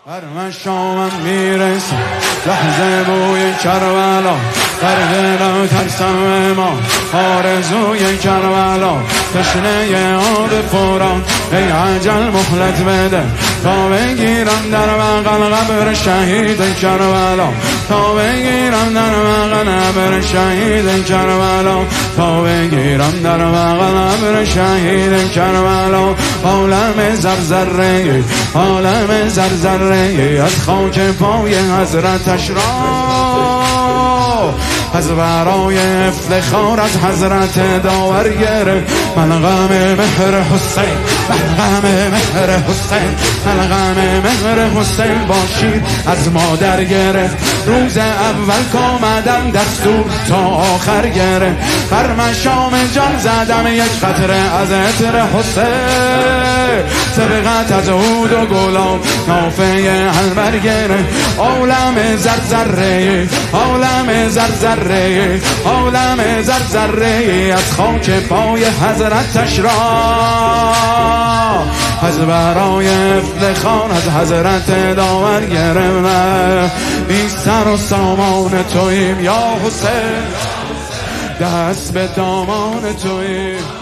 هر من شامم میرسم لحظه بوی کربلا، در دل ترسم ما آرزوی کربلا، تشنه آب فرات ای عجل مهلت بده تا بگیرم در بغل قبر شهید کربلا، تا بگیرم در بغل قبر شهید کربلا، تا بگیرم در بغل قبر شهید کربلا. عالم زرزره، عالم زرزره از خاک پای حضرتش را از برای افتخار از حضرت داور گرفت. من غم مهر حسین، من غم مهر حسین، من غم مهر حسین با شیر از مادر گرفت. روز اول کامدم دستور تا آخر گرفت، بر مشام جان زدم یک قطره از عطر حسین، سبقت از عود و گلاب نافه حلبر گرفت. عالم زرزره، عالم زرزره، عالم زرزره از خاک پای حضرتش را از برای افتخار از حضرت داور گرفت. بی سر و سامان توییم یا حسین، دست به دامان توییم.